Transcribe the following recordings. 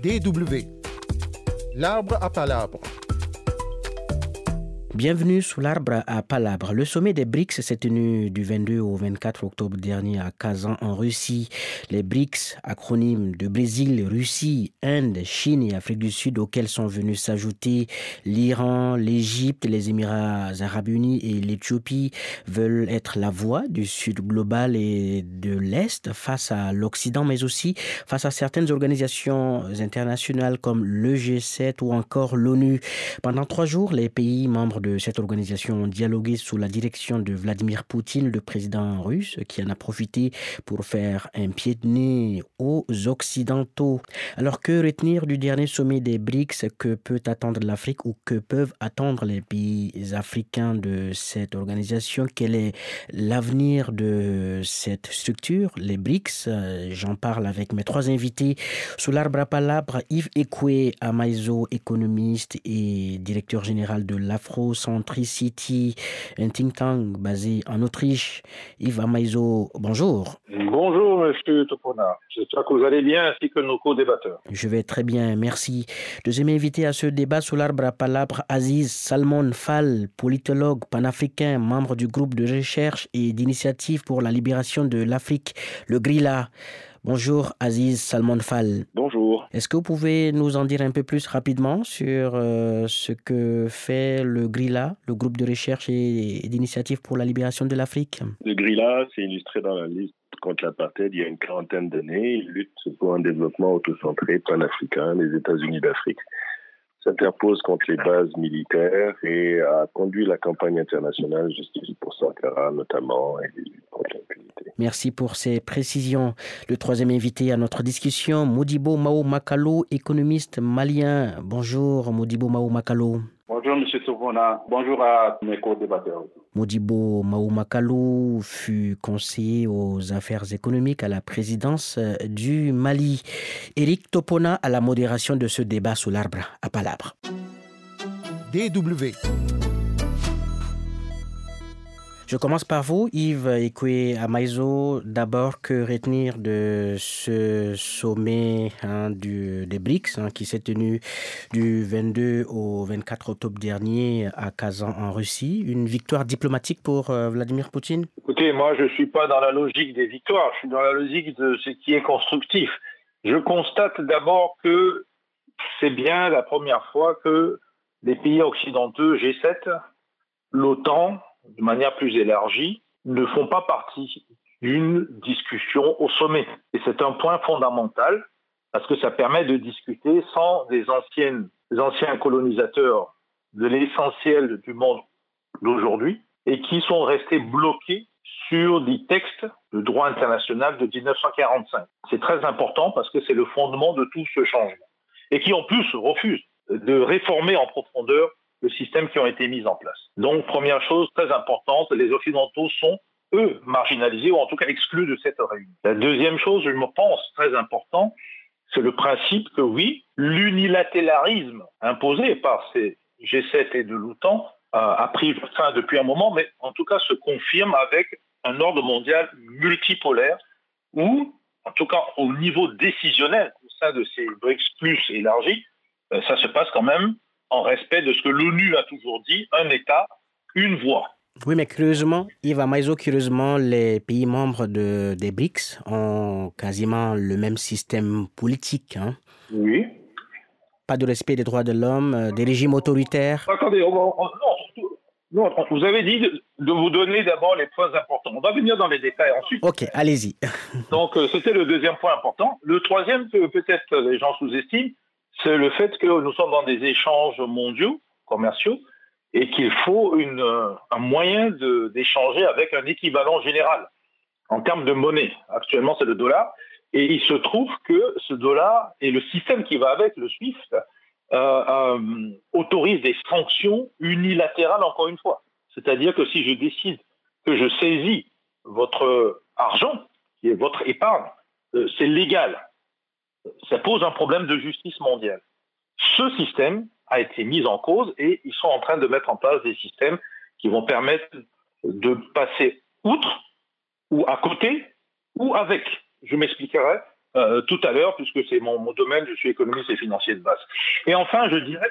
DW. L'arbre à palabres. Bienvenue sous l'arbre à palabres. Le sommet des BRICS s'est tenu du 22 au 24 octobre dernier à Kazan en Russie. Les BRICS, acronyme de Brésil, Russie, Inde, Chine et Afrique du Sud, auxquels sont venus s'ajouter l'Iran, l'Égypte, les Émirats arabes unis et l'Éthiopie, veulent être la voix du Sud global et de l'Est face à l'Occident, mais aussi face à certaines organisations internationales comme le G7 ou encore l'ONU. Pendant 3 jours, les pays membres de cette organisation ont dialogué sous la direction de Vladimir Poutine, le président russe, qui en a profité pour faire un pied de nez aux Occidentaux. Alors que retenir du dernier sommet des BRICS? Que peut attendre l'Afrique ou que peuvent attendre les pays africains de cette organisation? Quel est l'avenir de cette structure, les BRICS? J'en parle avec mes 3 invités sous l'arbre à palabres. Yves Ekwe Amaizo, économiste et directeur général de l'Afro-Centricity, un think tank basé en Autriche. Yves Amaizo, bonjour. Bonjour, monsieur Topona. J'espère que vous allez bien, ainsi que nos co-débatteurs. Je vais très bien, merci. Deuxième invité à ce débat sous l'arbre à palabres, Aziz Salmon Fall, politologue panafricain, membre du groupe de recherche et d'initiative pour la libération de l'Afrique, le GRILA. Bonjour Aziz Salmon Fall. Bonjour. Est-ce que vous pouvez nous en dire un peu plus rapidement sur ce que fait le GRILA, le groupe de recherche et d'initiative pour la libération de l'Afrique? Le GRILA, c'est illustré dans la liste contre l'apartheid il y a une quarantaine d'années. Il lutte pour un développement autocentré pan-africain, les États-Unis d'Afrique. S'interpose contre les bases militaires et a conduit la campagne internationale Justice pour Sankara notamment et contre l'impunité. Merci pour ces précisions. Le troisième invité à notre discussion, Modibo Mao Makalo, économiste malien. Bonjour Modibo Mao Makalo. Bonjour, M. Topona. Bonjour à mes co-débatteurs. Modibo Mao Makalo fut conseiller aux affaires économiques à la présidence du Mali. Éric Topona à la modération de ce débat sous l'arbre à palabres. DW. Je commence par vous, Yves Ekwe Amaizo. D'abord, que retenir de ce sommet des BRICS qui s'est tenu du 22 au 24 octobre dernier à Kazan en Russie? Une victoire diplomatique pour Vladimir Poutine? Écoutez, moi, je ne suis pas dans la logique des victoires. Je suis dans la logique de ce qui est constructif. Je constate d'abord que c'est bien la première fois que les pays occidentaux, G7, l'OTAN, de manière plus élargie, ne font pas partie d'une discussion au sommet. Et c'est un point fondamental parce que ça permet de discuter sans des anciens colonisateurs de l'essentiel du monde d'aujourd'hui et qui sont restés bloqués sur des textes de droit international de 1945. C'est très important parce que c'est le fondement de tout ce changement. Et qui en plus refusent de réformer en profondeur le système qui ont été mis en place. Donc, première chose très importante, les Occidentaux sont, eux, marginalisés ou en tout cas exclus de cette réunion. La deuxième chose, je me pense très important, c'est le principe que oui, l'unilatéralisme imposé par ces G7 et de l'OTAN a pris fin depuis un moment, mais en tout cas se confirme avec un ordre mondial multipolaire où, en tout cas au niveau décisionnel au sein de ces BRICS plus élargis, ça se passe quand même en respect de ce que l'ONU a toujours dit, un État, une voix. Oui, mais curieusement, Yves Amaizo, les pays membres des BRICS ont quasiment le même système politique. Oui. Pas de respect des droits de l'homme, des régimes autoritaires. Attendez, non, vous avez dit de vous donner d'abord les points importants. On va venir dans les détails ensuite. Ok, allez-y. Donc, c'était le deuxième point important. Le troisième que peut-être les gens sous-estiment, c'est le fait que nous sommes dans des échanges mondiaux, commerciaux, et qu'il faut un moyen d'échanger avec un équivalent général en termes de monnaie. Actuellement, c'est le dollar. Et il se trouve que ce dollar et le système qui va avec, le SWIFT, autorise des sanctions unilatérales, encore une fois. C'est-à-dire que si je décide que je saisis votre argent, qui est votre épargne, c'est légal. Ça pose un problème de justice mondiale. Ce système a été mis en cause et ils sont en train de mettre en place des systèmes qui vont permettre de passer outre ou à côté ou avec. Je m'expliquerai tout à l'heure, puisque c'est mon domaine, je suis économiste et financier de base. Et enfin, je dirais...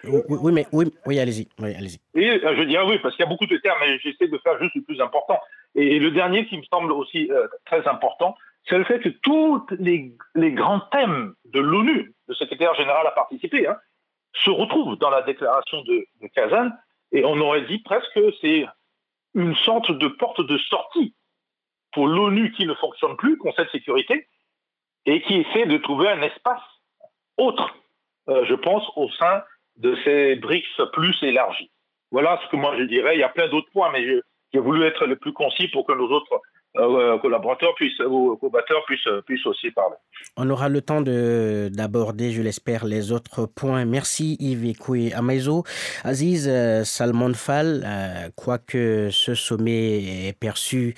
Oui, allez-y. Oui, allez-y. Et je dirais oui, parce qu'il y a beaucoup de termes, mais j'essaie de faire juste le plus important. Et le dernier qui me semble aussi très important, c'est le fait que tous les grands thèmes de l'ONU, le secrétaire général a participé, se retrouvent dans la déclaration de Kazan, et on aurait dit presque que c'est une sorte de porte de sortie pour l'ONU qui ne fonctionne plus, Conseil de sécurité, et qui essaie de trouver un espace autre, je pense, au sein de ces BRICS plus élargis. Voilà ce que moi je dirais. Il y a plein d'autres points, mais j'ai voulu être le plus concis pour que nos autres collaborateurs ou combattants puissent aussi parler. On aura le temps d'aborder, je l'espère, les autres points. Merci Yves Ekoué Amaezo. Aziz Salman Fall, quoique ce sommet est perçu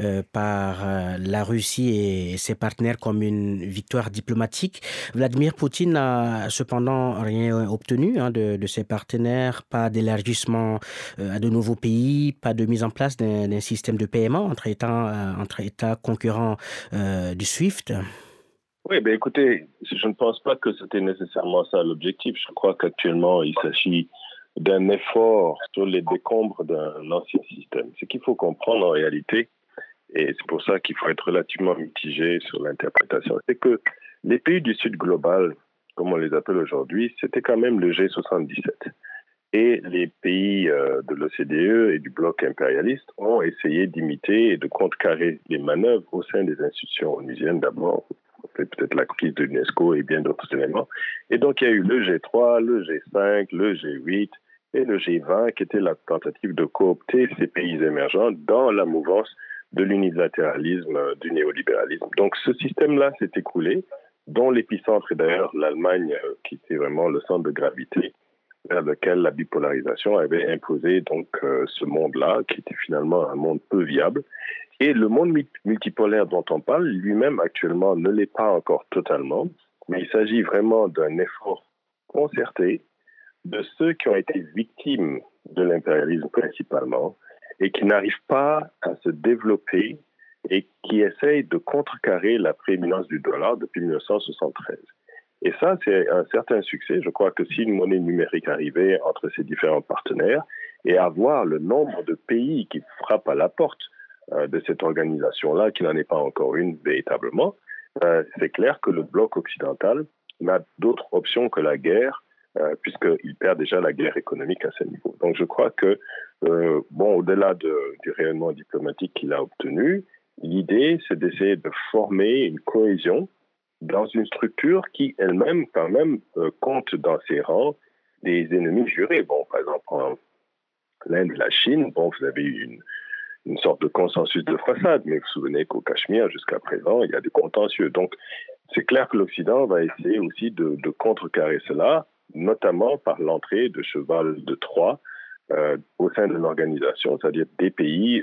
par la Russie et ses partenaires comme une victoire diplomatique, Vladimir Poutine n'a cependant rien obtenu de ses partenaires, pas d'élargissement à de nouveaux pays, pas de mise en place d'un système de paiement entre États concurrents du SWIFT. Oui, écoutez, je ne pense pas que c'était nécessairement ça l'objectif. Je crois qu'actuellement, il s'agit d'un effort sur les décombres d'un ancien système. Ce qu'il faut comprendre en réalité, et c'est pour ça qu'il faut être relativement mitigé sur l'interprétation, c'est que les pays du Sud global, comme on les appelle aujourd'hui, c'était quand même le G77. Et les pays de l'OCDE et du bloc impérialiste ont essayé d'imiter et de contrecarrer les manœuvres au sein des institutions onusiennes d'abord, peut-être la crise de l'UNESCO et bien d'autres éléments. Et donc, il y a eu le G3, le G5, le G8 et le G20 qui était la tentative de coopter ces pays émergents dans la mouvance de l'unilatéralisme, du néolibéralisme. Donc, ce système-là s'est écroulé, dont l'épicentre est d'ailleurs l'Allemagne, qui était vraiment le centre de gravité vers lequel la bipolarisation avait imposé donc ce monde-là, qui était finalement un monde peu viable. Et le monde multipolaire dont on parle, lui-même actuellement, ne l'est pas encore totalement, mais il s'agit vraiment d'un effort concerté de ceux qui ont été victimes de l'impérialisme principalement et qui n'arrivent pas à se développer et qui essayent de contrecarrer la prééminence du dollar depuis 1973. Et ça, c'est un certain succès. Je crois que si une monnaie numérique arrivait entre ces différents partenaires et avoir le nombre de pays qui frappent à la porte de cette organisation-là, qui n'en est pas encore une véritablement, c'est clair que le bloc occidental n'a d'autre option que la guerre, puisqu'il perd déjà la guerre économique à ce niveau. Donc je crois que, au-delà du rayonnement diplomatique qu'il a obtenu, l'idée, c'est d'essayer de former une cohésion dans une structure qui elle-même, quand même, compte dans ses rangs des ennemis jurés. Bon, par exemple, l'Inde et la Chine, vous avez eu une sorte de consensus de façade, mais vous vous souvenez qu'au Cachemire, jusqu'à présent, il y a des contentieux. Donc, c'est clair que l'Occident va essayer aussi de contrecarrer cela, notamment par l'entrée de cheval de Troie au sein de l'organisation, c'est-à-dire des pays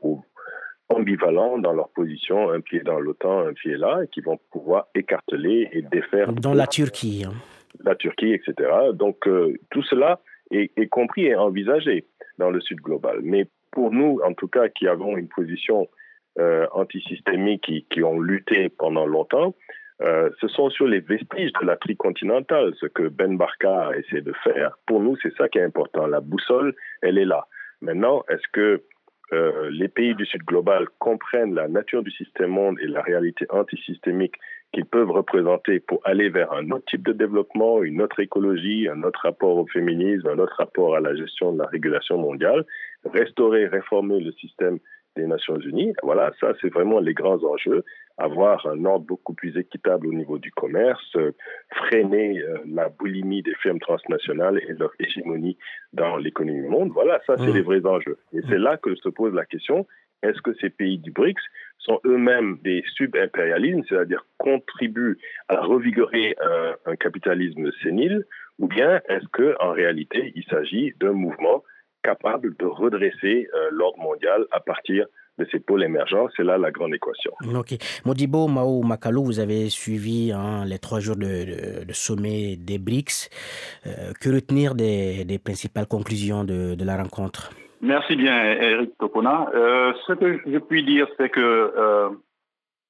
ambivalents dans leur position, un pied dans l'OTAN, un pied là, et qui vont pouvoir écarteler et défaire... Dans la Turquie. La Turquie, etc. Donc, tout cela est compris et envisagé dans le Sud global. Mais pour nous, en tout cas, qui avons une position antisystémique, qui ont lutté pendant longtemps, ce sont sur les vestiges de la tricontinentale, ce que Ben Barka a essayé de faire. Pour nous, c'est ça qui est important. La boussole, elle est là. Maintenant, est-ce que les pays du Sud global comprennent la nature du système monde et la réalité antisystémique qu'ils peuvent représenter pour aller vers un autre type de développement, une autre écologie, un autre rapport au féminisme, un autre rapport à la gestion de la régulation mondiale, restaurer, réformer le système des Nations Unies. Voilà, ça, c'est vraiment les grands enjeux. Avoir un ordre beaucoup plus équitable au niveau du commerce, freiner la boulimie des firmes transnationales et leur hégémonie dans l'économie du monde. Voilà, ça, c'est les vrais enjeux. Et c'est là que se pose la question, est-ce que ces pays du BRICS sont eux-mêmes des sub-impérialismes, c'est-à-dire contribuent à revigorer un capitalisme sénile, ou bien est-ce qu'en réalité, il s'agit d'un mouvement capable de redresser l'ordre mondial à partir de ces pôles émergents? C'est là la grande équation. Ok. Modibo Mao Makalou, vous avez suivi les 3 jours de sommet des BRICS. Que retenir des principales conclusions de la rencontre? Merci bien, Eric Tokona. Ce que je puis dire, c'est que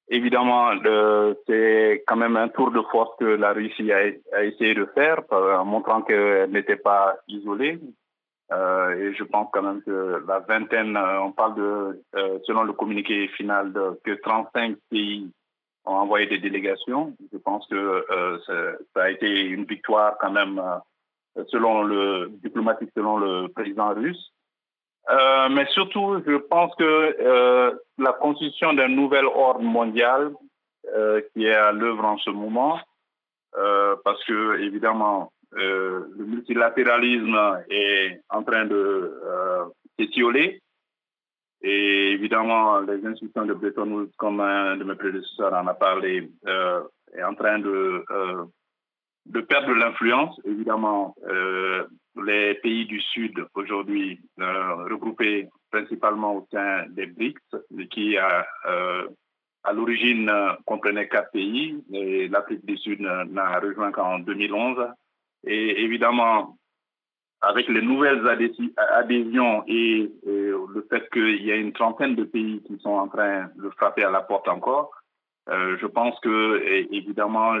Évidemment, c'est quand même un tour de force que la Russie a essayé de faire, en montrant qu'elle n'était pas isolée. Et je pense quand même que la vingtaine, on parle selon le communiqué final, que 35 pays ont envoyé des délégations. Je pense que ça a été une victoire quand même diplomatique selon le président russe. Mais surtout, je pense que la constitution d'un nouvel ordre mondial qui est à l'œuvre en ce moment, parce que évidemment, le multilatéralisme est en train de s'étioler. Et évidemment, les institutions de Bretton Woods, comme un de mes prédécesseurs en a parlé, est en train de perdre de l'influence. Évidemment, les pays du Sud, aujourd'hui, regroupés principalement au sein des BRICS, qui à l'origine comprenaient 4 pays, et l'Afrique du Sud n'a rejoint qu'en 2011. Et évidemment, avec les nouvelles adhésions et le fait qu'il y a une trentaine de pays qui sont en train de frapper à la porte encore, je pense que, évidemment,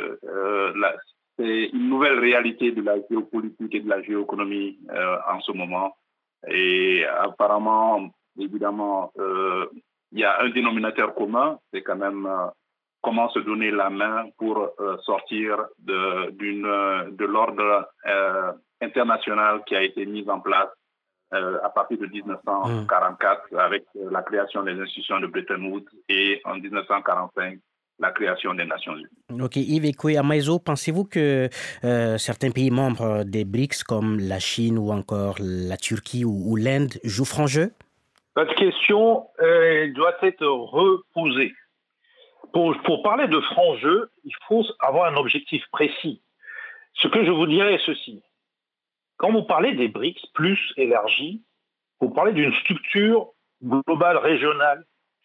c'est une nouvelle réalité de la géopolitique et de la géoéconomie en ce moment. Et apparemment, évidemment, il y a un dénominateur commun, c'est quand même comment se donner la main pour sortir de l'ordre international qui a été mis en place à partir de 1944 avec la création des institutions de Bretton Woods et en 1945 la création des Nations Unies. Ok, Yves Ekwe-Amaizo, pensez-vous que certains pays membres des BRICS comme la Chine ou encore la Turquie ou l'Inde jouent franc jeu? Cette question doit être reposée. Pour parler de franc jeu, il faut avoir un objectif précis. Ce que je vous dirais est ceci. Quand vous parlez des BRICS plus élargis, vous parlez d'une structure globale régionale.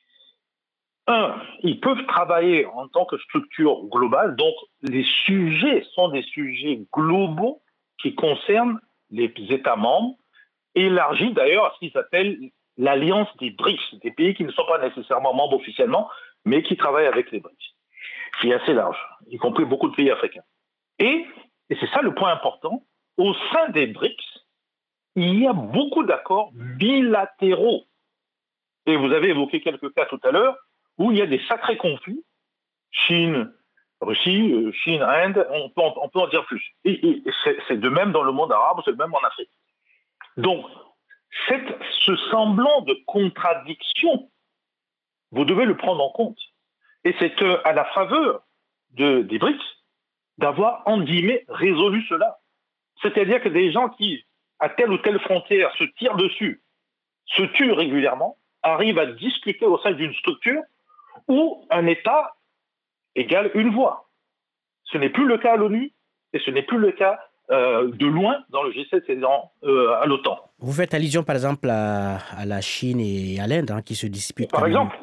Ils peuvent travailler en tant que structure globale, donc les sujets sont des sujets globaux qui concernent les États membres, élargis d'ailleurs à ce qu'ils appellent l'alliance des BRICS, des pays qui ne sont pas nécessairement membres officiellement, mais qui travaillent avec les BRICS, qui est assez large, y compris beaucoup de pays africains. Et c'est ça le point important, au sein des BRICS, il y a beaucoup d'accords bilatéraux. Et vous avez évoqué quelques cas tout à l'heure où il y a des sacrés conflits, Chine, Russie, Chine, Inde, on peut en dire plus. Et c'est de même dans le monde arabe, c'est de même en Afrique. Donc, ce semblant de contradiction, vous devez le prendre en compte. Et c'est à la faveur des BRICS d'avoir, en guillemets, résolu cela. C'est-à-dire que des gens qui, à telle ou telle frontière, se tirent dessus, se tuent régulièrement, arrivent à discuter au sein d'une structure où un État égale une voix. Ce n'est plus le cas à l'ONU et ce n'est plus le cas de loin dans le G7 et à l'OTAN. Vous faites allusion par exemple à la Chine et à l'Inde qui se disputent. Par exemple.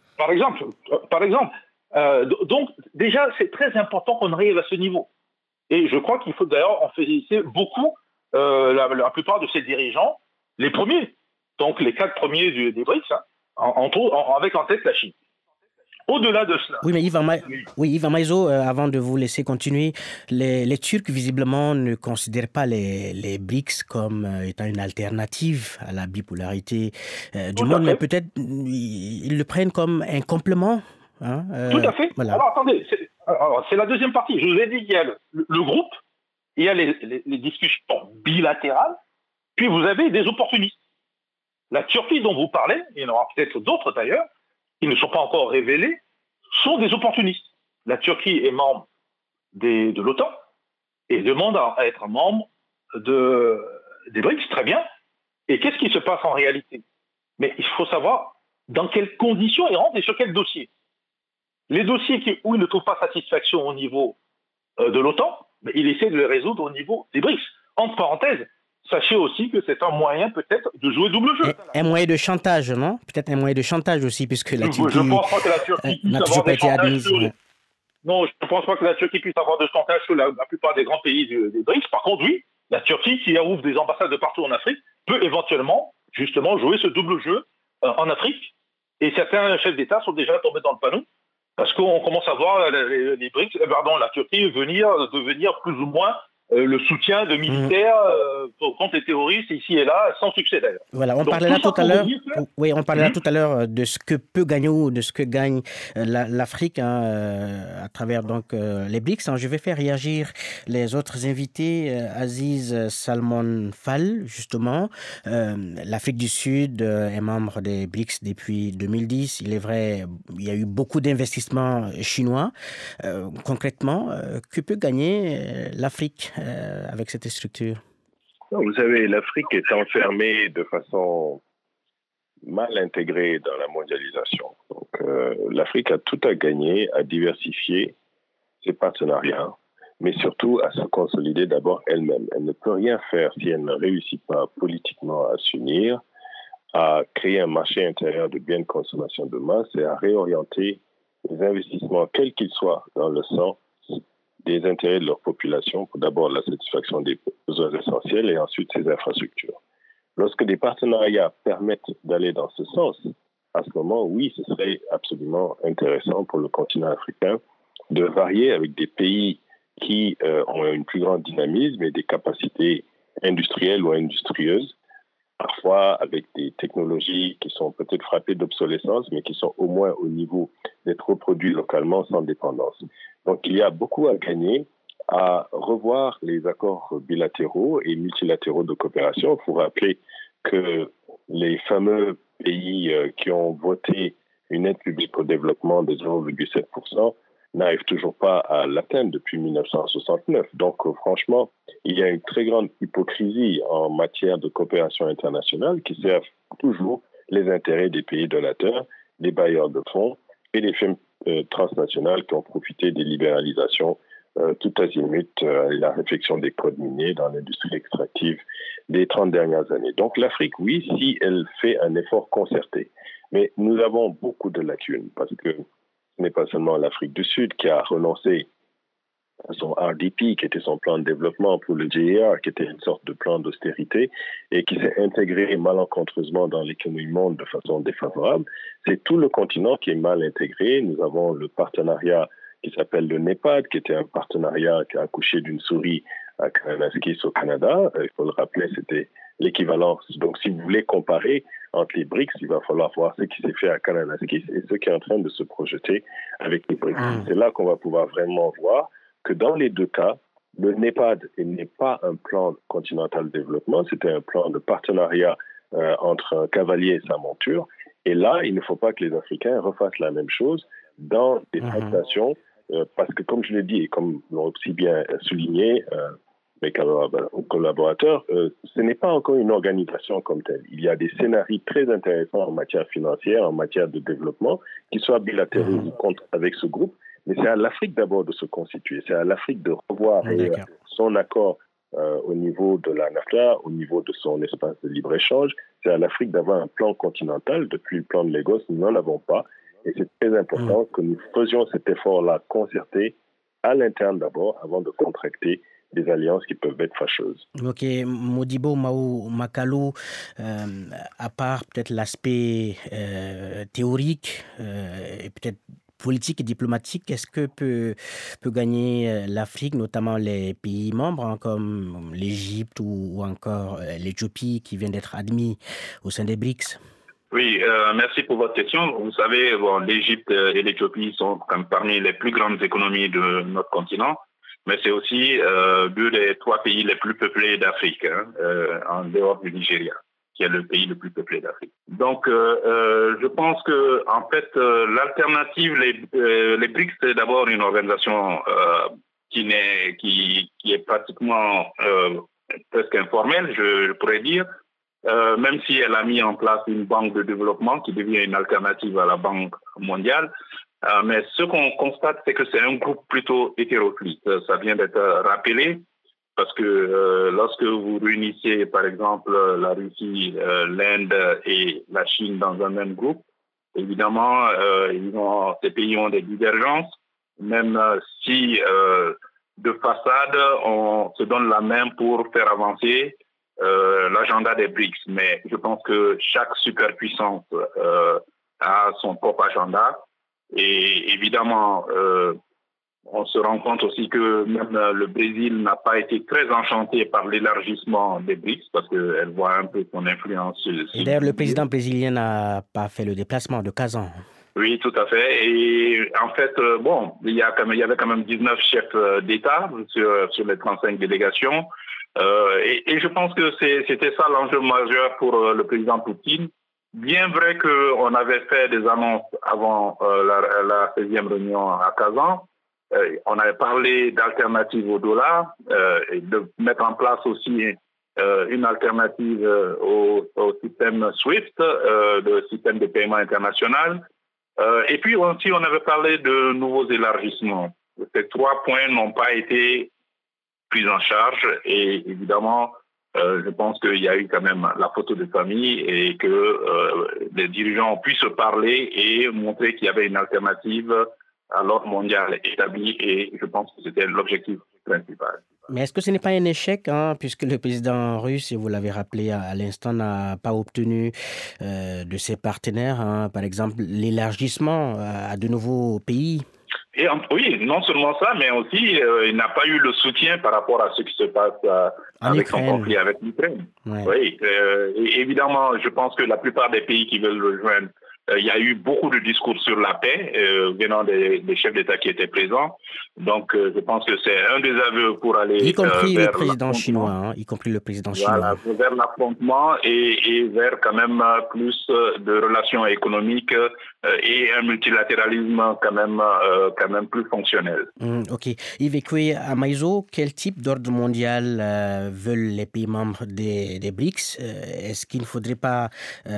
Donc déjà, c'est très important qu'on arrive à ce niveau. Et je crois qu'il faut d'ailleurs en féliciter beaucoup la plupart de ces dirigeants, les premiers, donc les 4 premiers des BRICS, avec en tête la Chine. Au-delà de cela... Oui, mais Yves Amaizo, avant de vous laisser continuer, les Turcs, visiblement, ne considèrent pas les BRICS comme étant une alternative à la bipolarité du monde, mais peut-être ils le prennent comme un complément. Tout à fait. Voilà. Alors, attendez, c'est la deuxième partie. Je vous ai dit qu'il y a le groupe, il y a les discussions bilatérales, puis vous avez des opportunistes. La Turquie dont vous parlez, il y en aura peut-être d'autres d'ailleurs, qui ne sont pas encore révélés, sont des opportunistes. La Turquie est membre de l'OTAN et demande à être membre des BRICS, très bien. Et qu'est-ce qui se passe en réalité? Mais il faut savoir dans quelles conditions ils rentrent et sur quels dossiers. Les dossiers où ils ne trouvent pas satisfaction au niveau de l'OTAN, il essaie de les résoudre au niveau des BRICS. Entre parenthèses, sachez aussi que c'est un moyen peut-être de jouer double jeu. Un moyen de chantage, non? Peut-être un moyen de chantage aussi, puisque la Turquie... Je ne pense pas que la Turquie puisse avoir des chantages sur... Non, je ne pense pas que la Turquie puisse avoir de chantage sur la plupart des grands pays des BRICS. Par contre, oui, la Turquie, qui ouvre des ambassades de partout en Afrique, peut éventuellement, justement, jouer ce double jeu en Afrique. Et certains chefs d'État sont déjà tombés dans le panneau Parce qu'on commence à voir les BRICS, la Turquie devenir plus ou moins le soutien de militaires contre les terroristes ici et là, sans succès d'ailleurs. Voilà, on parlait là tout à l'heure de ce que peut gagner ou de ce que gagne l'Afrique à travers donc les BRICS. Je vais faire réagir les autres invités. Aziz Salmon Fall, justement, l'Afrique du Sud est membre des BRICS depuis 2010. Il est vrai, il y a eu beaucoup d'investissements chinois. Concrètement, que peut gagner l'Afrique avec cette structure? Vous savez, l'Afrique est enfermée de façon mal intégrée dans la mondialisation. Donc, l'Afrique a tout à gagner à diversifier ses partenariats, mais surtout à se consolider d'abord elle-même. Elle ne peut rien faire si elle ne réussit pas politiquement à s'unir, à créer un marché intérieur de biens de consommation de masse et à réorienter les investissements, quels qu'ils soient, dans le sens des intérêts de leur population pour d'abord la satisfaction des besoins essentiels et ensuite ses infrastructures. Lorsque des partenariats permettent d'aller dans ce sens, à ce moment, oui, ce serait absolument intéressant pour le continent africain de varier avec des pays qui ont une plus grande dynamisme et des capacités industrielles ou industrieuses, parfois avec des technologies qui sont peut-être frappées d'obsolescence, mais qui sont au moins au niveau d'être reproduits localement sans dépendance. Donc, il y a beaucoup à gagner à revoir les accords bilatéraux et multilatéraux de coopération. Il faut rappeler que les fameux pays qui ont voté une aide publique au développement de 0,7% n'arrivent toujours pas à l'atteindre depuis 1969. Donc, franchement, il y a une très grande hypocrisie en matière de coopération internationale qui sert toujours les intérêts des pays donateurs, des bailleurs de fonds et des firmes transnationales qui ont profité des libéralisations tout azimut, la réflexion des codes miniers dans l'industrie extractive des 30 dernières années. Donc l'Afrique, oui, si elle fait un effort concerté. Mais nous avons beaucoup de lacunes parce que ce n'est pas seulement l'Afrique du Sud qui a renoncé à son RDP, qui était son plan de développement pour le GER, qui était une sorte de plan d'austérité et qui s'est intégré malencontreusement dans l'économie monde de façon défavorable. C'est tout le continent qui est mal intégré. Nous avons le partenariat qui s'appelle le NEPAD, qui était un partenariat qui a accouché d'une souris à Kananaskis au Canada. Il faut le rappeler, c'était l'équivalence. Donc, si vous voulez comparer entre les BRICS, il va falloir voir ce qui s'est fait à Kananaskis et ce qui est en train de se projeter avec les BRICS. C'est là qu'on va pouvoir vraiment voir que dans les deux cas, le NEPAD n'est pas un plan continental de développement, c'était un plan de partenariat entre un cavalier et sa monture. Et là, il ne faut pas que les Africains refassent la même chose dans des tractations, parce que comme je l'ai dit et comme l'ont aussi bien souligné mes collaborateurs, ce n'est pas encore une organisation comme telle. Il y a des scénarios très intéressants en matière financière, en matière de développement, qui soient bilatéraux ou contre avec ce groupe. Mais c'est à l'Afrique d'abord de se constituer, c'est à l'Afrique de revoir son accord au niveau de la NAFTA, au niveau de son espace de libre-échange. C'est à l'Afrique d'avoir un plan continental. Depuis le plan de Lagos, nous n'en avons pas. Et c'est très important que nous faisions cet effort-là concerté à l'interne d'abord, avant de contracter des alliances qui peuvent être fâcheuses. Ok, Modibo Makalu, à part peut-être l'aspect théorique et peut-être politique et diplomatique, qu'est-ce que peut gagner l'Afrique, notamment les pays membres comme l'Égypte ou encore l'Éthiopie qui vient d'être admis au sein des BRICS? Oui, merci pour votre question. Vous savez, l'Égypte et l'Éthiopie sont parmi les plus grandes économies de notre continent, mais c'est aussi deux des trois pays les plus peuplés d'Afrique, en dehors du Nigeria, qui est le pays le plus peuplé d'Afrique. Donc, je pense que, en fait, l'alternative, les BRICS, c'est d'abord une organisation qui est pratiquement presque informelle, je pourrais dire, même si elle a mis en place une banque de développement qui devient une alternative à la Banque mondiale. Mais ce qu'on constate, c'est que c'est un groupe plutôt hétéroclite. Ça vient d'être rappelé. Parce que lorsque vous réunissez, par exemple, la Russie, l'Inde et la Chine dans un même groupe, évidemment, ces pays ont des divergences, même si de façade, on se donne la main pour faire avancer l'agenda des BRICS. Mais je pense que chaque superpuissance a son propre agenda. Et évidemment, on se rend compte aussi que même le Brésil n'a pas été très enchanté par l'élargissement des BRICS parce qu'elle voit un peu son influence. Et d'ailleurs, le président brésilien n'a pas fait le déplacement de Kazan. Oui, tout à fait. Et en fait, il y avait quand même 19 chefs d'État sur les 35 délégations. Et je pense que c'était ça l'enjeu majeur pour le président Poutine. Bien vrai qu'on avait fait des annonces avant la 16e réunion à Kazan. On avait parlé d'alternatives au dollar et de mettre en place aussi une alternative au système SWIFT, le système de paiement international. Et puis aussi, on avait parlé de nouveaux élargissements. Ces 3 points n'ont pas été pris en charge et évidemment, je pense qu'il y a eu quand même la photo de famille et que les dirigeants ont pu se parler et montrer qu'il y avait une alternative à l'ordre mondial établi et je pense que c'était l'objectif principal. Mais est-ce que ce n'est pas un échec, puisque le président russe, et vous l'avez rappelé à l'instant, n'a pas obtenu de ses partenaires, par exemple, l'élargissement à de nouveaux pays? Et oui, non seulement ça, mais aussi il n'a pas eu le soutien par rapport à ce qui se passe avec son conflit avec l'Ukraine. Ouais. Oui, et évidemment, je pense que la plupart des pays qui veulent le rejoindre, il y a eu beaucoup de discours sur la paix venant des chefs d'État qui étaient présents. Donc, je pense que c'est un des aveux pour aller y compris le président chinois, y compris le président chinois. Vers l'affrontement et vers quand même plus de relations économiques et un multilatéralisme quand même plus fonctionnel. Ok. Yves Ekwe Amaïzo, quel type d'ordre mondial veulent les pays membres des BRICS? Est-ce qu'il ne faudrait pas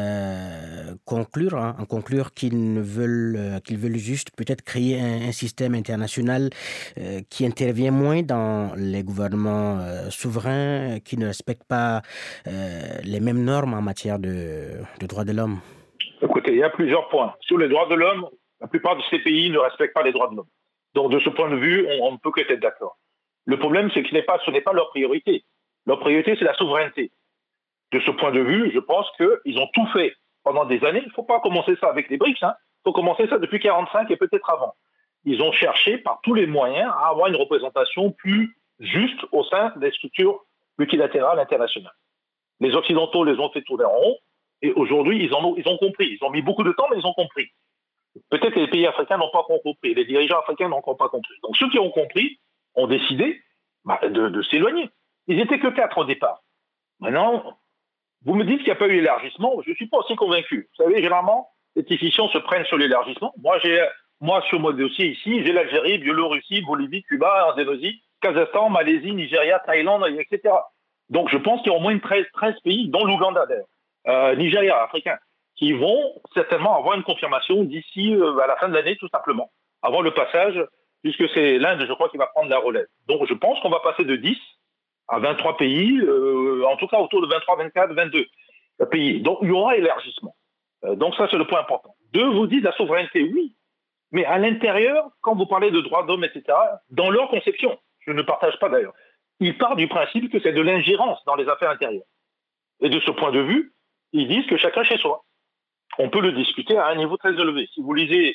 conclure qu'ils veulent juste peut-être créer un système international qui intervient moins dans les gouvernements souverains, qui ne respectent pas les mêmes normes en matière de droits de l'homme? Écoutez, il y a plusieurs points. Sur les droits de l'homme, la plupart de ces pays ne respectent pas les droits de l'homme. Donc, de ce point de vue, on ne peut que être d'accord. Le problème, c'est que ce n'est pas leur priorité. Leur priorité, c'est la souveraineté. De ce point de vue, je pense qu'ils ont tout fait pendant des années. Il ne faut pas commencer ça avec les BRICS. Il faut commencer ça depuis 1945 et peut-être avant. Ils ont cherché par tous les moyens à avoir une représentation plus juste au sein des structures multilatérales internationales. Les Occidentaux les ont fait tourner en rond et aujourd'hui, ils ont compris. Ils ont mis beaucoup de temps, mais ils ont compris. Peut-être que les pays africains n'ont pas compris. Les dirigeants africains n'ont encore pas compris. Donc ceux qui ont compris ont décidé de s'éloigner. Ils n'étaient que 4 au départ. Maintenant, vous me dites qu'il n'y a pas eu l'élargissement. Je ne suis pas aussi convaincu. Vous savez, généralement, les décisions se prennent sur l'élargissement. Moi, sur mon dossier ici, j'ai l'Algérie, Biélorussie, Bolivie, Cuba, Indonésie, Kazakhstan, Malaisie, Nigeria, Thaïlande, etc. Donc je pense qu'il y a au moins 13 pays, dont l'Ouganda d'ailleurs, Nigeria, africain, qui vont certainement avoir une confirmation d'ici à la fin de l'année, tout simplement, avant le passage, puisque c'est l'Inde, je crois, qui va prendre la relève. Donc je pense qu'on va passer de 10 à 23 pays, en tout cas autour de 23, 24, 22 pays. Donc il y aura élargissement. Donc ça, c'est le point important. 2, vous dites la souveraineté, oui, mais à l'intérieur, quand vous parlez de droits d'homme, etc., dans leur conception, je ne partage pas d'ailleurs, ils partent du principe que c'est de l'ingérence dans les affaires intérieures. Et de ce point de vue, ils disent que chacun chez soi. On peut le discuter à un niveau très élevé. Si vous lisez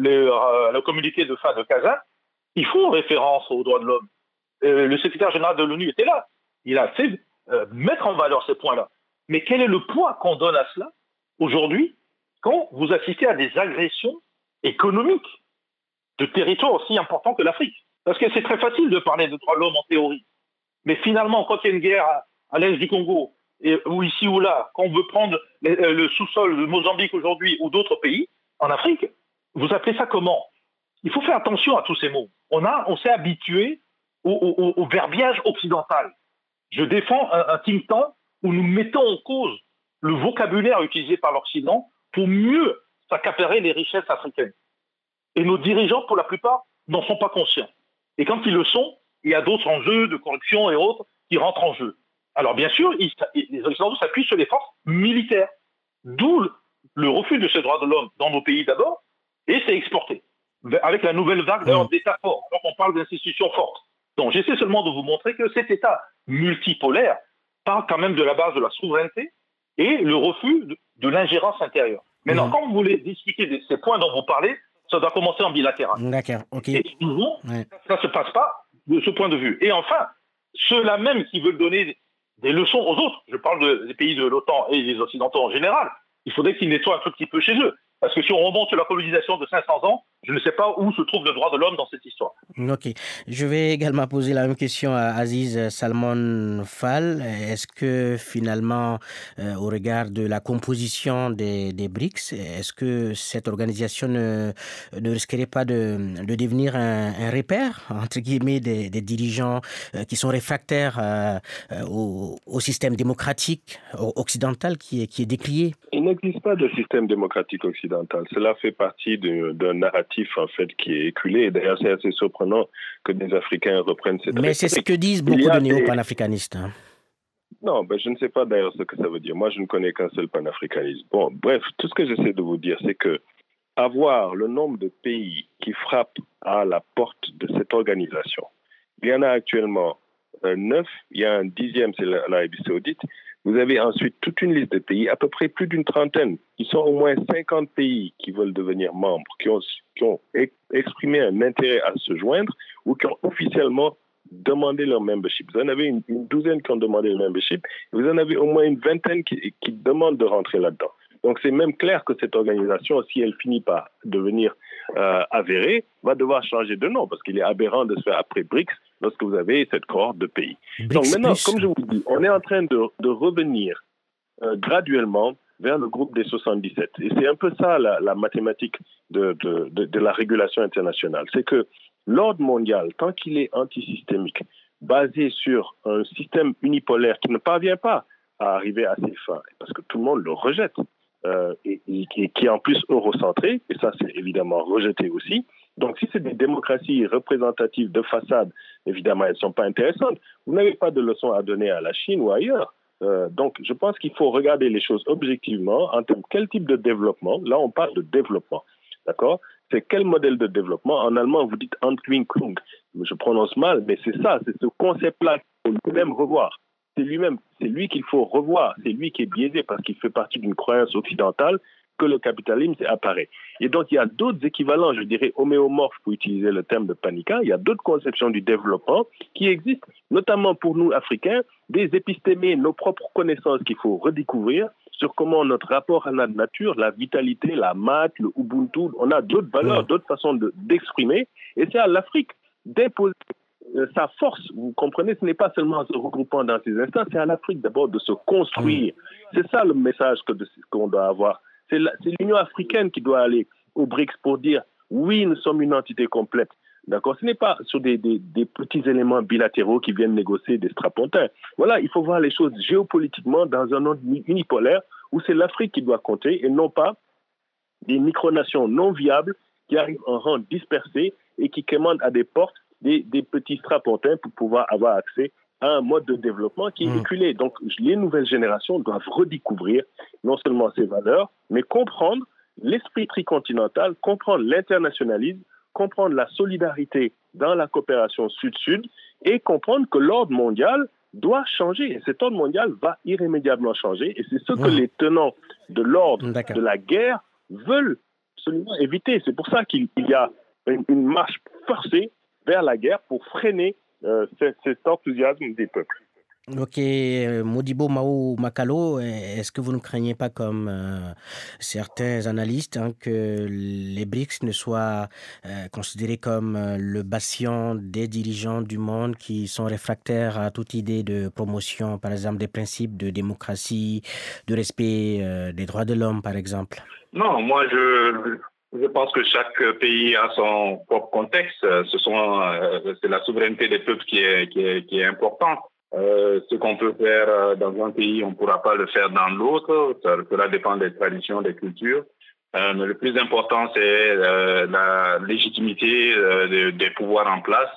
le communiqué de fin de Kazan, ils font référence aux droits de l'homme. Le secrétaire général de l'ONU était là. Il a fait mettre en valeur ces points-là. Mais quel est le poids qu'on donne à cela aujourd'hui quand vous assistez à des agressions économiques de territoires aussi importants que l'Afrique? Parce que c'est très facile de parler de droits de l'homme en théorie. Mais finalement, quand il y a une guerre à l'est du Congo, ou ici ou là, quand on veut prendre le sous-sol de Mozambique aujourd'hui ou d'autres pays en Afrique, vous appelez ça comment? Il faut faire attention à tous ces mots. On s'est habitué au verbiage occidental. Je défends un think tank où nous mettons en cause le vocabulaire utilisé par l'Occident pour mieux s'accaparer les richesses africaines. Et nos dirigeants, pour la plupart, n'en sont pas conscients. Et quand ils le sont, il y a d'autres enjeux de corruption et autres qui rentrent en jeu. Alors bien sûr, les Occidentaux s'appuient sur les forces militaires. D'où le refus de ces droits de l'homme dans nos pays d'abord, et c'est exporté. Avec la nouvelle vague d'États forts. Alors qu'on parle d'institutions fortes. Donc j'essaie seulement de vous montrer que cet État multipolaire parle quand même de la base de la souveraineté et le refus de l'ingérence intérieure. Maintenant, quand vous voulez discuter de ces points dont vous parlez, ça doit commencer en bilatéral. D'accord, ok. Et nous, ça ne se passe pas de ce point de vue. Et enfin, ceux-là même qui veulent donner des leçons aux autres, je parle des pays de l'OTAN et des Occidentaux en général, il faudrait qu'ils nettoient un tout petit peu chez eux. Parce que si on remonte sur la colonisation de 500 ans, je ne sais pas où se trouve le droit de l'homme dans cette histoire. Ok. Je vais également poser la même question à Aziz Salmon Fall. Est-ce que finalement, au regard de la composition des BRICS, est-ce que cette organisation ne risquerait pas de devenir un repère, entre guillemets, des dirigeants qui sont réfractaires au système démocratique occidental qui est décrié? Il n'existe pas de système démocratique occidental. Cela fait partie d'un narratif en fait qui est éculé. Et d'ailleurs, c'est assez surprenant que des Africains reprennent cette Mais rhétorique. c'est ce que disent beaucoup de néo-panafricanistes. Non, je ne sais pas d'ailleurs ce que ça veut dire. Moi, je ne connais qu'un seul panafricanisme. Bon, bref, tout ce que j'essaie de vous dire, c'est que avoir le nombre de pays qui frappent à la porte de cette organisation, il y en a actuellement 9, il y a un 10e, c'est l'Arabie Saoudite. Vous avez ensuite toute une liste de pays, à peu près plus d'une trentaine, qui sont au moins 50 pays qui veulent devenir membres, qui ont exprimé un intérêt à se joindre ou qui ont officiellement demandé leur membership. Vous en avez une douzaine qui ont demandé le membership, vous en avez au moins une vingtaine qui demandent de rentrer là-dedans. Donc c'est même clair que cette organisation, si elle finit par devenir avérée, va devoir changer de nom, parce qu'il est aberrant de se faire après BRICS lorsque vous avez cette cohorte de pays. Donc maintenant, comme je vous dis, on est en train de revenir graduellement vers le groupe des 77. Et c'est un peu ça la mathématique de la régulation internationale. C'est que l'ordre mondial, tant qu'il est antisystémique, basé sur un système unipolaire qui ne parvient pas à arriver à ses fins, parce que tout le monde le rejette, et qui est en plus eurocentré, et ça c'est évidemment rejeté aussi. Donc si c'est des démocraties représentatives de façade, évidemment elles ne sont pas intéressantes. Vous n'avez pas de leçons à donner à la Chine ou ailleurs. Donc je pense qu'il faut regarder les choses objectivement en termes de quel type de développement. Là on parle de développement, d'accord? C'est quel modèle de développement? En allemand vous dites Entwicklung, je prononce mal, mais c'est ça, c'est ce concept-là qu'il faut même revoir. C'est lui qu'il faut revoir, c'est lui qui est biaisé parce qu'il fait partie d'une croyance occidentale que le capitalisme apparaît. Et donc il y a d'autres équivalents, je dirais homéomorphes pour utiliser le terme de Panica, il y a d'autres conceptions du développement qui existent, notamment pour nous Africains, des épistémés, nos propres connaissances qu'il faut redécouvrir sur comment notre rapport à la nature, la vitalité, la maths, le Ubuntu, on a d'autres valeurs, d'autres façons d'exprimer, et c'est à l'Afrique d'imposer sa force, vous comprenez, ce n'est pas seulement en se regroupant dans ces instants, c'est à l'Afrique d'abord de se construire. C'est ça le message qu'on doit avoir. C'est l'Union africaine qui doit aller au BRICS pour dire oui, nous sommes une entité complète. D'accord? Ce n'est pas sur des petits éléments bilatéraux qui viennent négocier des strapontins. Voilà, il faut voir les choses géopolitiquement dans un ordre unipolaire où c'est l'Afrique qui doit compter et non pas des micronations non viables qui arrivent en rang dispersé et qui commandent à des portes des petits strapontins pour pouvoir avoir accès à un mode de développement qui est éculé. Donc, les nouvelles générations doivent redécouvrir non seulement ces valeurs, mais comprendre l'esprit tricontinental, comprendre l'internationalisme, comprendre la solidarité dans la coopération sud-sud et comprendre que l'ordre mondial doit changer. Et cet ordre mondial va irrémédiablement changer. Et c'est ce que les tenants de l'ordre de la guerre veulent absolument éviter. C'est pour ça qu'il y a une marche forcée vers la guerre pour freiner cet enthousiasme des peuples. Ok, Modibo Mao Makalo, est-ce que vous ne craignez pas comme certains analystes que les BRICS ne soient considérés comme le bastion des dirigeants du monde qui sont réfractaires à toute idée de promotion, par exemple des principes de démocratie, de respect des droits de l'homme, par exemple? Non, moi je pense que chaque pays a son propre contexte. C'est la souveraineté des peuples qui est importante. Ce qu'on peut faire dans un pays, on ne pourra pas le faire dans l'autre. Cela dépend des traditions, des cultures. Mais le plus important, c'est la légitimité des pouvoirs en place.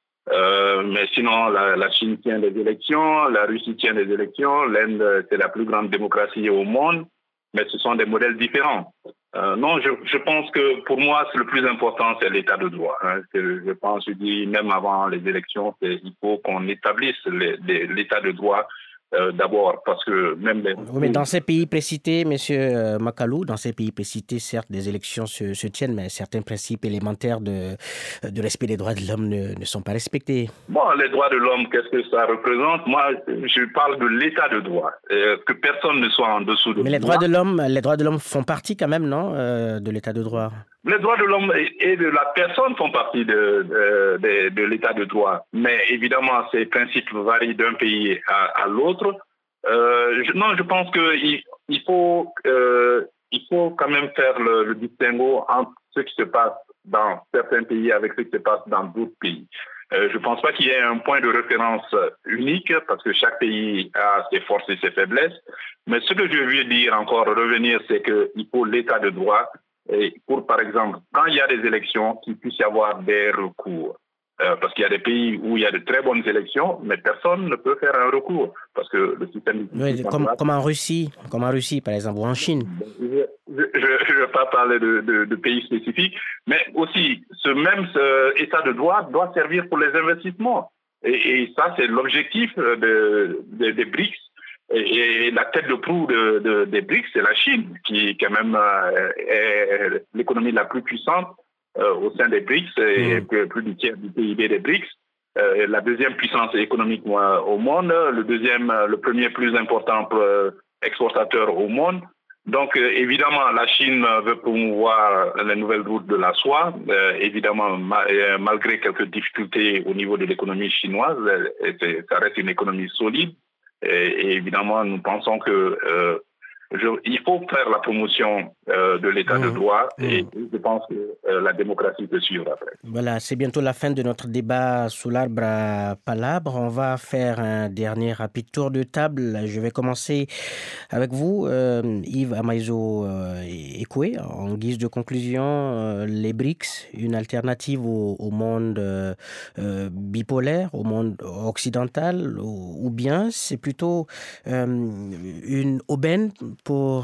Mais sinon, la Chine tient des élections, la Russie tient des élections, l'Inde, c'est la plus grande démocratie au monde, mais ce sont des modèles différents. Non, je pense que pour moi, le plus important, c'est l'état de droit. Je dis, même avant les élections, il faut qu'on établisse l'état de droit D'abord, parce que même les... Oui, mais dans ces pays précités, M. Makalou, dans ces pays précités, certes, des élections se tiennent, mais certains principes élémentaires de respect des droits de l'homme ne sont pas respectés. Bon, les droits de l'homme, qu'est-ce que ça représente? Moi, je parle de l'état de droit, que personne ne soit en dessous de... Mais les droits de l'homme font partie quand même, non, de l'état de droit? Les droits de l'homme et de la personne font partie de l'état de droit. Mais évidemment, ces principes varient d'un pays à l'autre. Je pense qu'il faut quand même faire le distinguo entre ce qui se passe dans certains pays avec ce qui se passe dans d'autres pays. Je ne pense pas qu'il y ait un point de référence unique parce que chaque pays a ses forces et ses faiblesses. Mais ce que je veux dire encore, revenir, c'est qu'il faut l'état de droit. Et pour, par exemple, quand il y a des élections, qu'il puisse y avoir des recours. Parce qu'il y a des pays où il y a de très bonnes élections, mais personne ne peut faire un recours. Parce que le système... Oui, comme en Russie, par exemple, ou en Chine. Je ne vais pas parler de pays spécifiques, mais aussi, ce état de droit doit servir pour les investissements. Et ça, c'est l'objectif des BRICS. Et la tête de proue des BRICS, c'est la Chine, qui quand même est l'économie la plus puissante au sein des BRICS, et plus du tiers du PIB des BRICS. La deuxième puissance économique au monde, le premier plus important exportateur au monde. Donc, évidemment, la Chine veut promouvoir les nouvelles routes de la soie. Évidemment, malgré quelques difficultés au niveau de l'économie chinoise, ça reste une économie solide. Et évidemment, nous pensons que il faut faire la promotion de l'état de droit et je pense que la démocratie peut suivre après. Voilà, c'est bientôt la fin de notre débat sous l'arbre à palabres. On va faire un dernier rapide tour de table. Je vais commencer avec vous, Yves Amaïzo Ekoué. En guise de conclusion, les BRICS, une alternative au monde bipolaire, au monde occidental, ou bien c'est plutôt une aubaine pour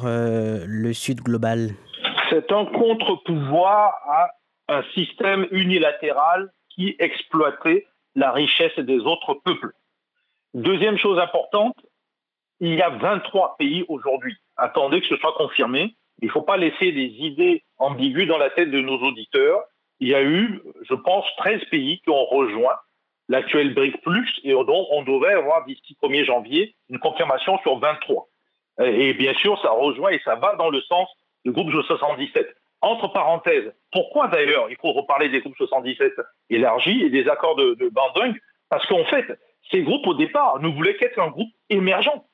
le Sud global? C'est un contre-pouvoir à un système unilatéral qui exploitait la richesse des autres peuples. Deuxième chose importante, il y a 23 pays aujourd'hui. Attendez que ce soit confirmé. Il ne faut pas laisser des idées ambiguës dans la tête de nos auditeurs. Il y a eu, je pense, 13 pays qui ont rejoint l'actuel BRIC+, et dont on devrait avoir d'ici 1er janvier une confirmation sur 23. Et bien sûr, ça rejoint et ça va dans le sens du groupe 77. Entre parenthèses, pourquoi d'ailleurs il faut reparler des groupes 77 élargis et des accords de Bandung? Parce qu'en fait, ces groupes au départ ne voulaient qu'être un groupe émergent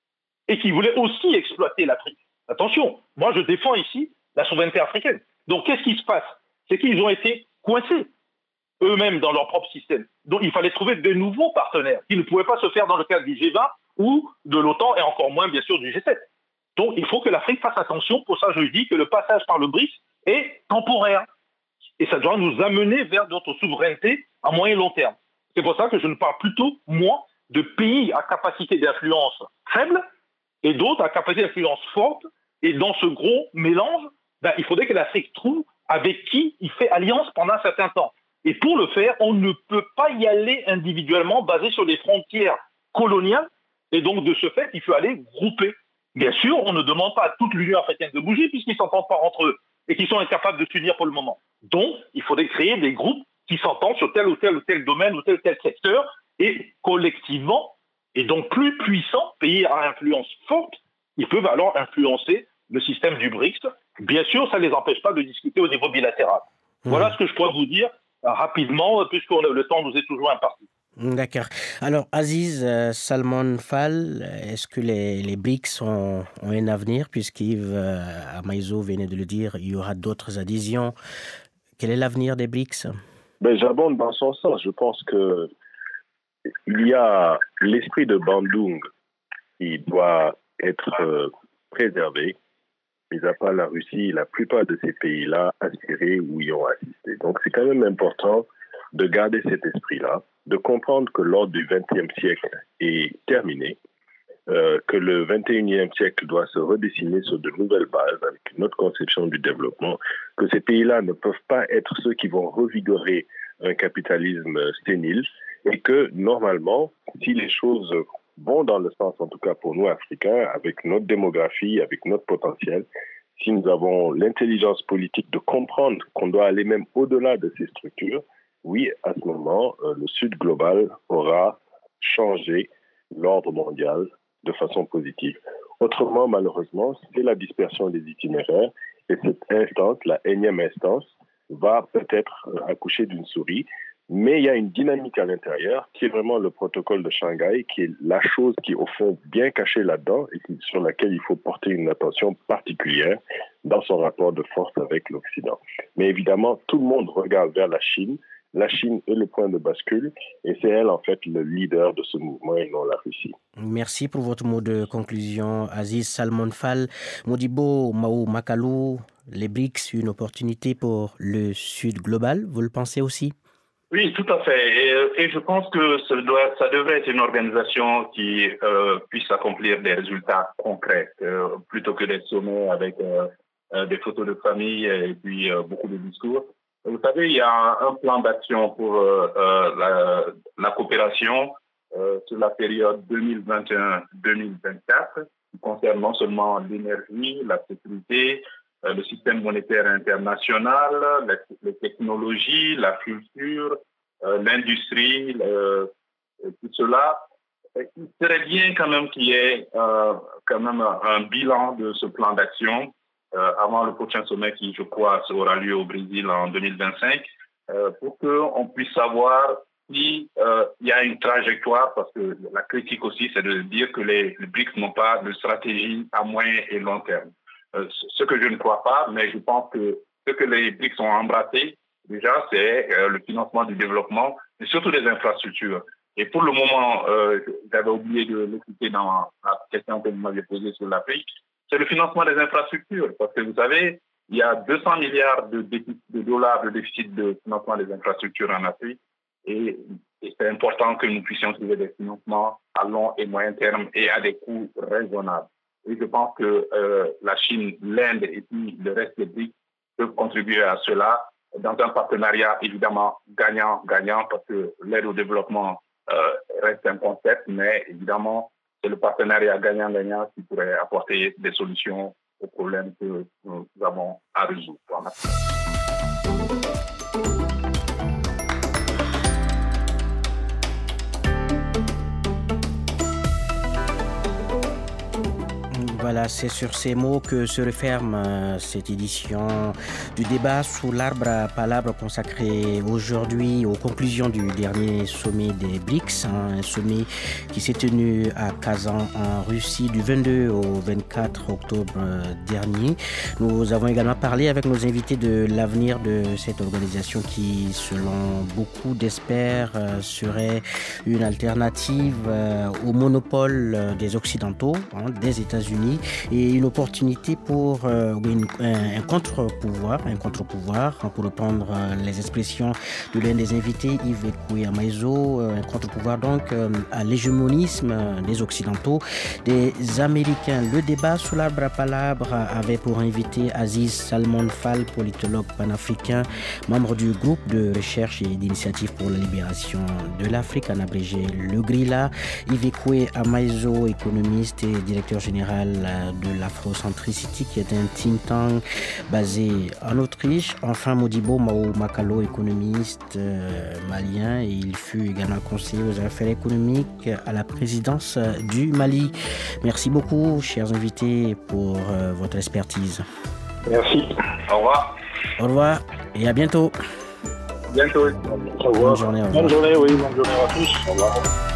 et qui voulaient aussi exploiter l'Afrique. Attention, moi je défends ici la souveraineté africaine. Donc qu'est-ce qui se passe? C'est qu'ils ont été coincés eux-mêmes dans leur propre système. Donc il fallait trouver de nouveaux partenaires qui ne pouvaient pas se faire dans le cadre du G20 ou de l'OTAN et encore moins bien sûr du G7. Donc il faut que l'Afrique fasse attention. Pour ça je dis que le passage par le BRICS est temporaire et ça doit nous amener vers notre souveraineté à moyen et long terme. C'est pour ça que je ne parle plutôt, moi, de pays à capacité d'influence faible et d'autres à capacité d'influence forte. Et dans ce gros mélange, il faudrait que l'Afrique trouve avec qui il fait alliance pendant un certain temps. Et pour le faire, on ne peut pas y aller individuellement basé sur des frontières coloniales. Et donc, de ce fait, il faut aller grouper. Bien sûr, on ne demande pas à toute l'Union africaine de bouger puisqu'ils ne s'entendent pas entre eux et qu'ils sont incapables de s'unir pour le moment. Donc, il faudrait créer des groupes qui s'entendent sur tel ou tel domaine ou tel secteur et collectivement, et donc plus puissants, pays à influence forte, ils peuvent alors influencer le système du BRICS. Bien sûr, ça ne les empêche pas de discuter au niveau bilatéral. Voilà ce que je pourrais vous dire rapidement, puisque le temps nous est toujours imparti. D'accord. Alors, Aziz Salmon Fall, est-ce que les BRICS ont un avenir, puisqu'Yves Amaïzo venait de le dire, il y aura d'autres adhésions. Quel est l'avenir des BRICS? J'abonde dans son sens. Je pense qu'il y a l'esprit de Bandung qui doit être préservé. Mis à part la Russie, la plupart de ces pays-là aspiraient ou y ont assisté. Donc, c'est quand même important de garder cet esprit-là, de comprendre que l'ordre du XXe siècle est terminé, que le XXIe siècle doit se redessiner sur de nouvelles bases avec une autre conception du développement, que ces pays-là ne peuvent pas être ceux qui vont revigorer un capitalisme sténile et que, normalement, si les choses vont dans le sens, en tout cas pour nous Africains, avec notre démographie, avec notre potentiel. Si nous avons l'intelligence politique de comprendre qu'on doit aller même au-delà de ces structures, oui, à ce moment, le Sud global aura changé l'ordre mondial de façon positive. Autrement, malheureusement, c'est la dispersion des itinéraires et cette instance, la énième instance, va peut-être accoucher d'une souris, mais il y a une dynamique à l'intérieur qui est vraiment le protocole de Shanghai, qui est la chose qui est au fond bien cachée là-dedans et sur laquelle il faut porter une attention particulière dans son rapport de force avec l'Occident. Mais évidemment, tout le monde regarde vers la Chine. La Chine est le point de bascule et c'est elle, en fait, le leader de ce mouvement et non la Russie. Merci pour votre mot de conclusion, Aziz Salmon Fall. Modibo Mao Makalu, les BRICS, une opportunité pour le Sud global, vous le pensez aussi? Oui, tout à fait. Et je pense que ça devrait être une organisation qui puisse accomplir des résultats concrets plutôt que des sommets avec des photos de famille et puis beaucoup de discours. Vous savez, il y a un plan d'action pour la coopération sur la période 2021-2024 qui concerne non seulement l'énergie, la sécurité, le système monétaire international, les technologies, la culture, l'industrie, tout cela. Il serait bien quand même qu'il y ait quand même un bilan de ce plan d'action avant le prochain sommet qui, je crois, aura lieu au Brésil en 2025, pour qu'on puisse savoir s'il y a une trajectoire, parce que la critique aussi, c'est de dire que les BRICS n'ont pas de stratégie à moyen et long terme. Ce que je ne crois pas, mais je pense que ce que les BRICS ont embrassé, déjà, c'est le financement du développement, et surtout des infrastructures. Et pour le moment, j'avais oublié de l'écouter dans la question que vous m'avez posée sur l'Afrique, c'est le financement des infrastructures. Parce que vous savez, il y a 200 milliards de dollars de déficit de financement des infrastructures en Afrique. Et c'est important que nous puissions trouver des financements à long et moyen terme et à des coûts raisonnables. Et je pense que la Chine, l'Inde et puis le reste des BRICS peuvent contribuer à cela dans un partenariat évidemment gagnant-gagnant, parce que l'aide au développement reste un concept, mais évidemment, c'est le partenariat gagnant-gagnant qui pourrait apporter des solutions aux problèmes que nous avons à résoudre. Voilà, c'est sur ces mots que se referme cette édition du débat sous l'arbre à palabres consacré aujourd'hui aux conclusions du dernier sommet des BRICS, un sommet qui s'est tenu à Kazan en Russie du 22 au 24 octobre dernier. Nous avons également parlé avec nos invités de l'avenir de cette organisation qui, selon beaucoup d'experts, serait une alternative au monopole des Occidentaux, des États-Unis, et une opportunité pour un contre-pouvoir, pour reprendre les expressions de l'un des invités, Yves Ekoué-Amaizo, un contre-pouvoir donc à l'hégémonisme des Occidentaux, des Américains. Le débat sous l'arbre à palabres avait pour invité Aziz Salmon Fall, politologue panafricain, membre du groupe de recherche et d'initiative pour la libération de l'Afrique, en abrégé le GRILA, Yves Ekoué-Amaizo, économiste et directeur général de l'Afrocentricity, qui est un think tank basé en Autriche. Enfin, Modibo Mao Makalu, économiste malien, et il fut également conseiller aux affaires économiques à la présidence du Mali. Merci beaucoup, chers invités, pour votre expertise. Merci. Au revoir. Au revoir et à bientôt. Bientôt. Au revoir. Bonne journée. Bonne journée, oui. Bonne journée à tous. Au revoir.